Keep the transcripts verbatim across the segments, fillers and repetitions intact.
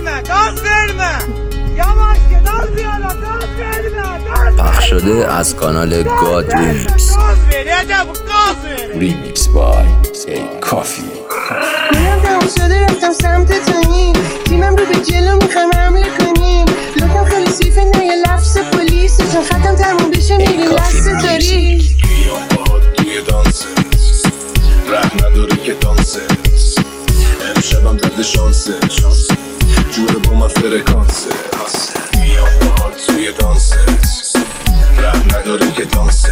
verme, gaz verme. Yavaş gel, az yana, gaz verme. پخش شده از کانال گاد ریمیکس. Gaz ver, Ece bu gaz ver. ریمیکس بای ای کافی. گلم تموم شده رفتم سمت تنین، تیمم رو به جلو میخوایم حمله کنیم. لکم خیلی سیفه نه یه لفظ پلیس، چون خطم تموم بشه میریم لحظه تاریک. بیام باهات توی دانست، ره نداره که دانست. امشبم درد شانسه، جوره با من فرکانسه. بیام باهات توی دانست، ره نداره که دانست.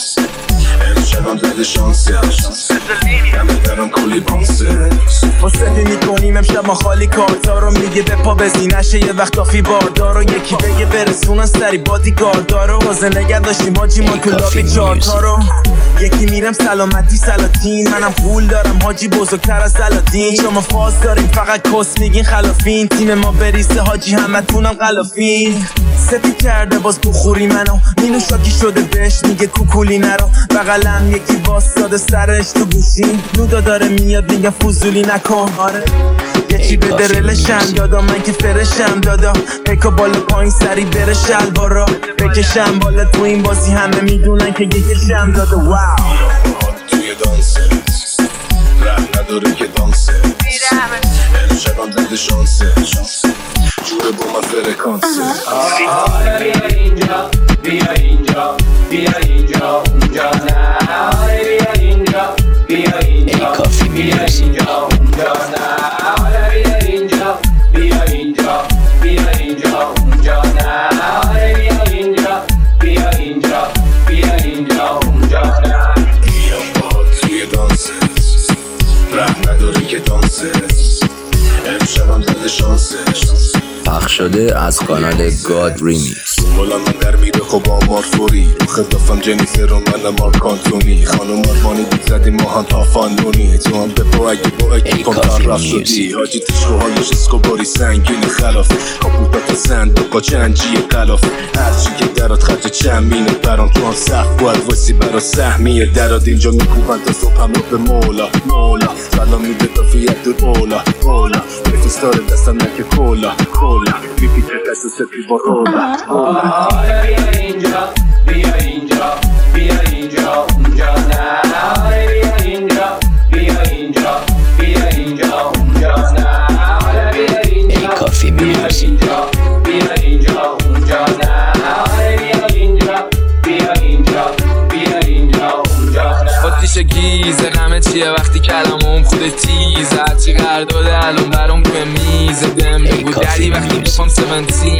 امشبم درد شانسه، همه درم کلی بانسه. مصطفی میکنیم امشب ما خالی کارتا رو، میگه به پا بزی نشه یه وقت آفی باردار رو. یکی بگه برسونن سری بادی گاردار رو، حوزه نگه داشتیم حاجی ما تو لابی چارتا رو. یکی میرم سلامتی سلاطین، منم پول دارم حاجی بزرگتر از سلاطین. شما فاز داریم فقط کس میگین خلافین، تیم ما بریسه حاجی همه تونم غلافین. سپی کرده باز بخوری منو، مینو شاکی شده بهش میگه کوکولی نرو. بغلم یکی باستاده سرش تو گوشین، نودا داره میاد میگه فوزولی نکن. آره یه چی به درلشم دادا، من که فرشم دادا. پیکا بالا پایین سری بره شلوارا بکشم بالا، تو این بازی همه میدونن که یکشم دادا. واو توی دانسه، ره نداره که دانسه. امشبم درد شانسه، جوره با من فرکانسه. بیا اینجا، بیا اینجا، بیا اینجا، اونجا نه. بیا اینجا، بیا اینجا، بیا اینجا، اونجا نه. بیا اینجا، بیا اینجا، بیا اینجا، اونجا نه. بیا اینجا، بیا اینجا، بیا اینجا، اونجا نه. بیام باهات توی دانسه، ره نداره که دانسه. امشبم درد شانسه. پخش شده از کانال گاد ریمیکس. بالا من در میره خب آمار فوری، رو خدافم جنیفر و من مارک آنتونی. خانم آرمانی بیت زدیم ما هم تا فانونی، تو هم بپا اگه با اکیپم در رفت شدی. حاجی تشروهایش اسکوباری سنگین خلافه، کابوتات سند و قاچنجی قلافه. هرچی که درات خرج چمینه برام، تو هم صف باید وسی برا سهمیه درات. اینجا میکوبن تا صبح هم رو به مولا مولا، سلام میده تا فیت دور اولا اولا. بفیستاره دستم نکه کولا کولا، میپیچه دست و سپی با رولا اولا. بیا اینجا، بیا اینجا، بیا اینجا، اونجا نه. بیا اینجا، بیا اینجا، بیا اینجا، اونجا نه. بیا اینجا، بیا اینجا، بیا اینجا، اونجا نه. بیا اینجا، بیا اینجا، بیا اینجا، اونجا نه. آتیش گیزه غمه چیه وقتی کلامم خود تیزه. هرچی قرارداده الان برام روی میزه، دم بگو دری وقتی میخوام سونتین.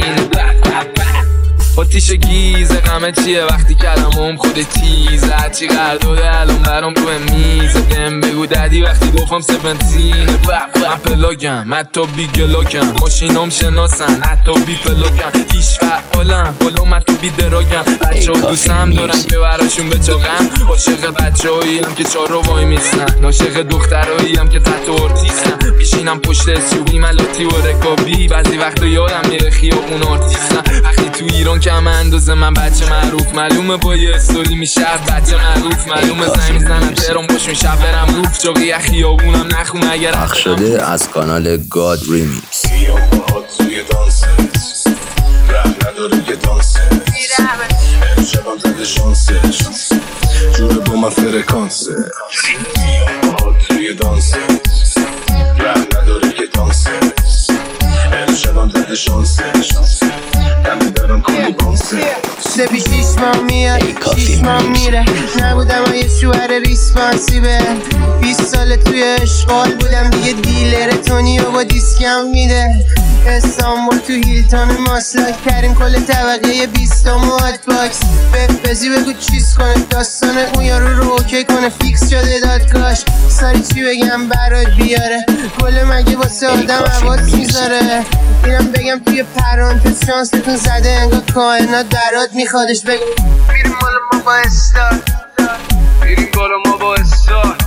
آتیش گیزه غمه چیه وقتی کلامم خود تیزه. هرچی قرارداده الان برام روی میزه، دم بگو دری وقتی گفتم سونتین. من پلاگم حتی بی گلاگم، ماشینام شناسن حتی بی پلاگم. هیچ فعالم بالا من تو بی دراگم. بچه ها دوستم دارم که براشون بچاقم. عاشق بچه هایی هم که چار رو وای میستن، عاشق دخترهایی هم که تحت ارتیستن. پیشینم پشت سوبی ملاتی و رکابی، بعضی وقتا یادم میره خیابون آرتیستن. وقتی تو ایران کم اندازه من بچه معروف، معلومه با یه استوری میشه بچه معروف. معلومه زنگ میزنم تهران باش میشه برم روف، چاقی خیابونم نخون اگر. پخش شده از کانال گاد ریمیکس. بیام باهات توی دانسه، ره نداره که دانسه. امشبم درد شانسه، جوره با من فرکانسه. بیام باهات توی دانسه، ره نداره که دانسه. امشبم درد شانسه، همه درم کلی بانسه. سپی شیش ماه میاد شیش ماه میره، نبودم و یه شوهر ریسپانسیبه. بیست ساله توی اشغال بودم دیگه، دیلر تونی و با دیسکم میده. استانبول تو هیلتون ماسلاک کردیم کل طبقه بیستم و هات باکس. بفزی بگو چیز کنه داستان اون یارو رو اوکی کنه، فیکس شده دادگاهش. ساری چی بگم برات بیاره، گله مگه واسه آدم عواز میذاره. اینم بگم توی پرانتز شانستون زده، انگار کائنات برات میخوادش. بگو میریم بالا ما با استار، میریم بالا ما با استار.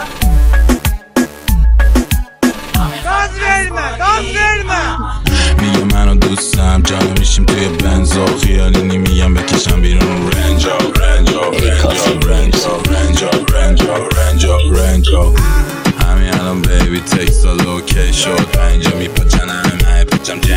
Gaz verme, gaz verme. میگه منو دوستم جمع میشیم توی بنزا، خیالی نمیگم بکشم بیرون رنجا رنجا رنجا رنجا رنجا رنجا رنجا رنجا. همین الان بیبی تکست داد اوکی شد، اینجا میپاچنم همه پاچم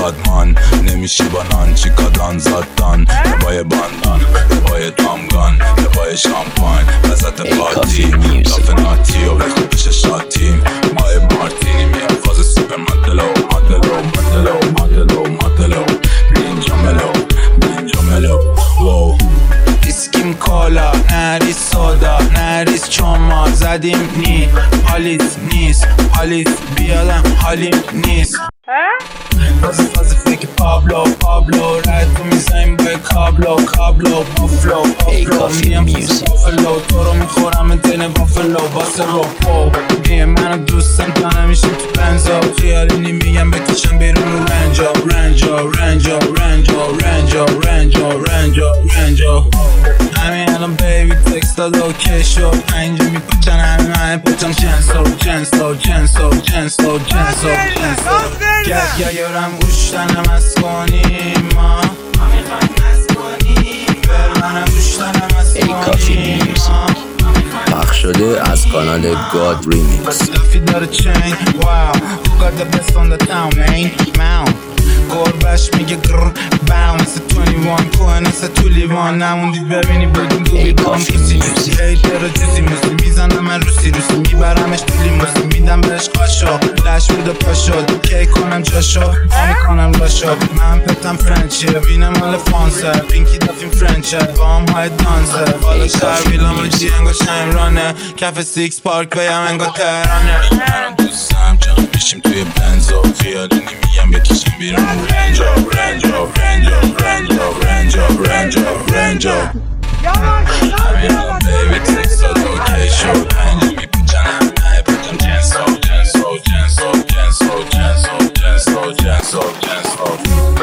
بادمان نمیشی با نان چیکادان زادان یه بای باندان یه بای دامگان یه بای شامپاین وسط پارتی لاف ناتی و وقت پیش شاتیم بای مارتینی میام فاز سوپر مدلو مدلو مدلو مدلو مدلو بینجا ملو بینجا ملو واو اسکیم کالا نریز سودا نریز چما زدیم نی حالیت نیست حالیت بیادم حالیم نیست فازی فازی فکر پابلو پابلو رد تو میزنیم به کابلو کابلو بافلو بافلو میم فوز بافلو تو رو میخورم دل بافلو واسه روپو میه منو دوستم تا نمیشیم تو بنزا خیالی نمیگم بکشم بیرون رو رنجا رنجا رنجا رنجا رنجا رنجا رنجا رنجا همین الان بیبی تکست داد اوکی شد اینجا میپچن همه همه پچم جنسو جنسو جنسو جنسو جنسو جنسو گرد گرم گوشتنم از کنیم ما میخوایم از کنیم بر منم گوشتنم از کنیم پخش شده از کانال گاد ریمیکس. لافی داره چین واو who got the best on the town man ماو گربش میگه گر باو مثل بیست و یک کوه مثل تو لیوان نموندی ببینی بدون دوبی بام کسی جوسی هیتر و جوزی موزی میزنم من روسی روسی میبرمش تو لیموسی میدم بهش قاشو لش بوده پاشو کی کنم جاشو ما میکنم لاشو من پتم فرنچیه وینم مال فانسه پینکی دافیم فرنچه با هم های دانسه بالا شهر ویلام و جی انگا شمرانه کف سیکس پارک بیم انگا تهرانه منم دوستم جمع بشیم توی بنزا خیالی نمیگم بکشیم بیرون رنجا رنجا رنجا رنجا رنجا رنجا رنجا همین الان بیبی تکست داد اوکی شد اینجا میپوچنم نه پتم جنسو جنسو جنسو جنسو جنسو جنسو جنسو جنسو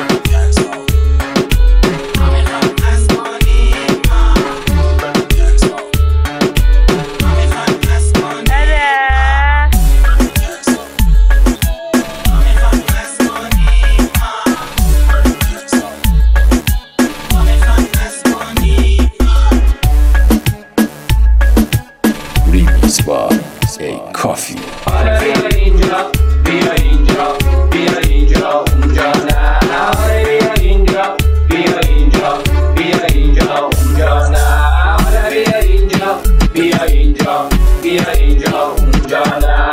کافی بیا اینجا بیا اینجا بیا اینجا اونجا نه بیا اینجا بیا اینجا بیا اینجا اونجا نه بیا اینجا بیا اینجا بیا اینجا اونجا نه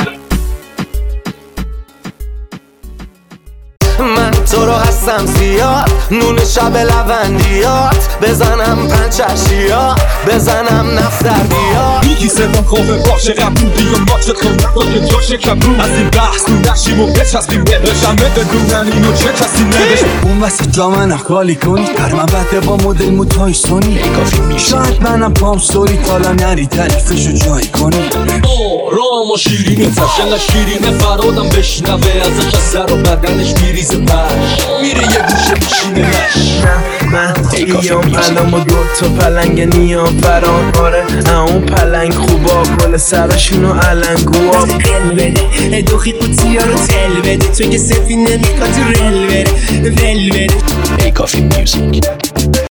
من تو رو هستم زیاد نون شب لوندیات بزنم پنچشیات بزنم نفتردیات میگی صدام خوبه باشه قبولی و ماچت خونم با که جاشه کبرون از این بحث نشیم و بچسبیم بهش همه بدونن اینو چه کسی نوشت اون وسط جا من اخوالی کنی پر من بده با مدل موتای سونی شاید منم پام ستوری تالا نری تعریفشو جایی کنی رام و شیرینه تشنه شیرینه فرادم بشنوه ازش از سر و بدنش میریزه پش میره یه گوشه میشینه نش من ایام پلم و دوتا پلنگ نیام فران آره اون پلنگ خوبا گل سرشونو علنگوها قل بده دو خیط بوتیا رو تل بده تو که سفی نمیکا تو رل بره ول بره ای کافی میوزیک